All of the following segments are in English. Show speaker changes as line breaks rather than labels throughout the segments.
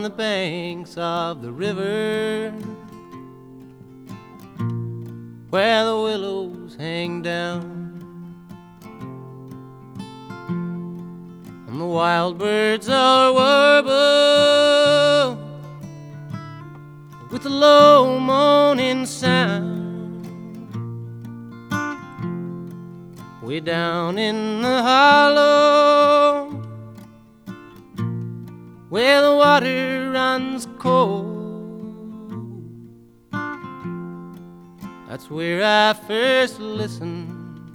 the banks of the river, where the willows hang down, and the wild birds are warble with a low moaning sound. Way down in the hollow, where the water runs cold, that's where I first listened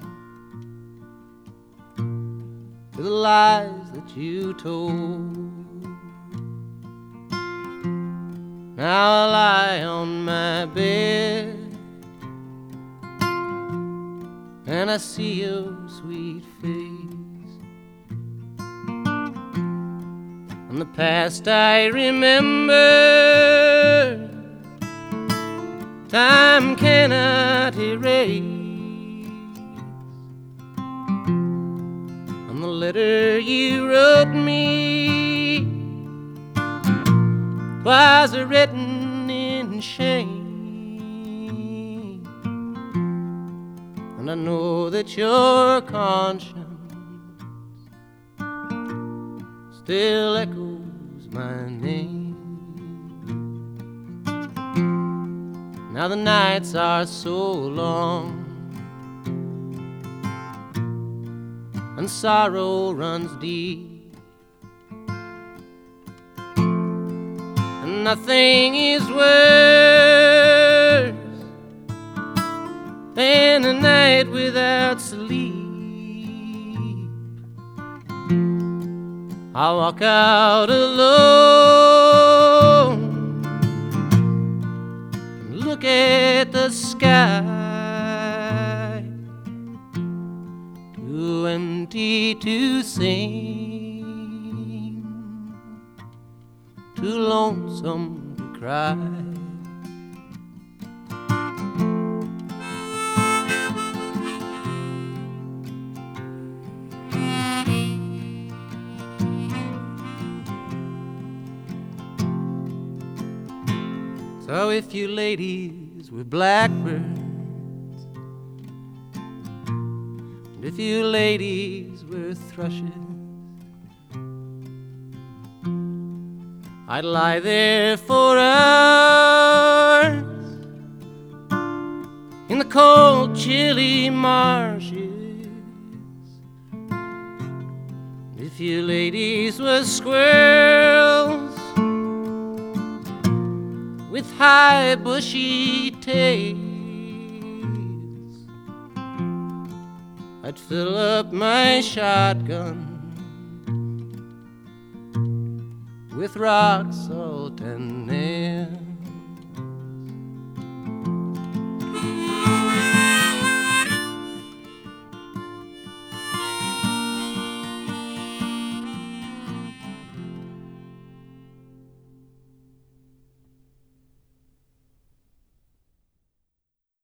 to the lies that you told. Now I lie on my bed and I see your sweet face, and the past I remember, time cannot erase, and the letter you wrote me was written in shame. And I know that your conscience still echoes my name. Now the nights are so long and sorrow runs deep, and nothing is worse than a night without sleep. I walk out alone and look at the sky, too empty to sing, too lonesome to cry. So if you ladies were blackbirds, and if you ladies were thrushes, I'd lie there for hours in the cold, chilly marshes. If you ladies were squirrels with high bushy tails, I'd fill up my shotgun with rock, salt, and nails.